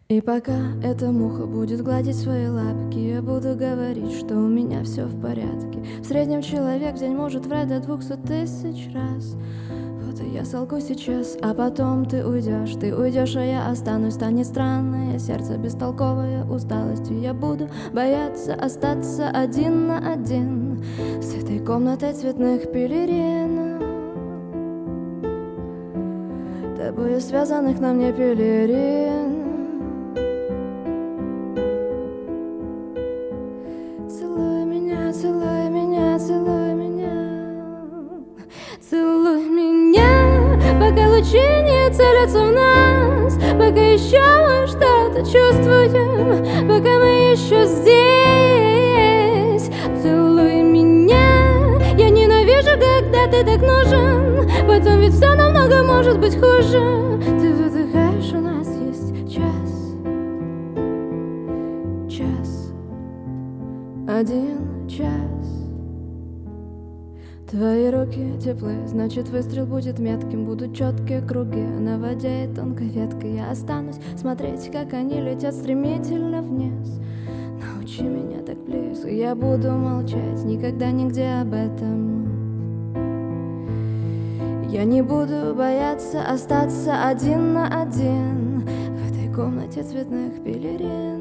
И пока эта муха будет гладить свои лапки, я буду говорить, что у меня все в порядке. В среднем человек в день может врать до 200 000 раз. Вот и я солгу сейчас, а потом ты уйдешь, а я останусь. Станет странное сердце, бестолковая усталостью. Я буду бояться остаться один на один с этой комнатой цветных пелерин, тобою связанных на мне пелерин. Целуй меня, целуй меня, целуй меня, целуй меня, пока лучи не целятся в нас, пока еще мы что-то чувствуем, пока мы еще здесь. Целуй меня, я ненавижу, когда ты так нужен, потом ведь все намного может быть хуже. Ты выдыхаешь, у нас есть час, один час. Твои руки теплые, значит выстрел будет метким. Будут четкие круги на воде и тонкой веткой. Я останусь смотреть, как они летят стремительно вниз. Научи меня так близко, я буду молчать, никогда нигде об этом. Я не буду бояться остаться один на один в этой комнате цветных пелерин,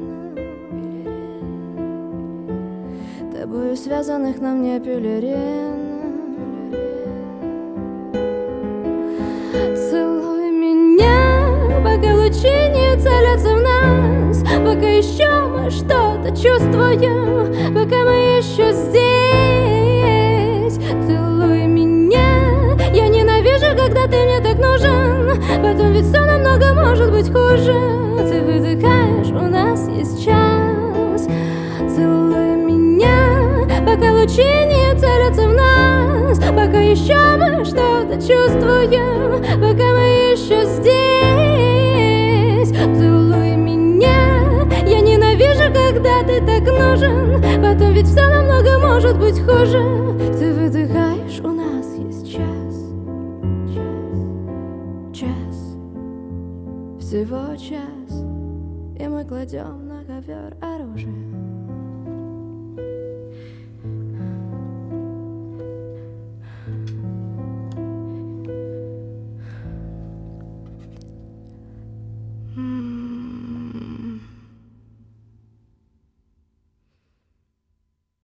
тобою связанных на мне пелерин. Целуй меня, пока лучи не целятся в нас, пока еще мы что-то чувствуем, пока мы еще здесь. Целуй меня, я ненавижу, когда ты мне так нужен, потом ведь все намного может быть хуже. Ты выдыхаешь, у нас есть час. Целуй меня, пока лучи не целятся в нас, пока еще мы что-то чувствуем, пока мы еще здесь. Целуй меня, я ненавижу, когда ты так нужен, потом ведь все намного может быть хуже. Ты выдыхаешь, у нас есть час, всего час, и мы кладем на ковер оружие.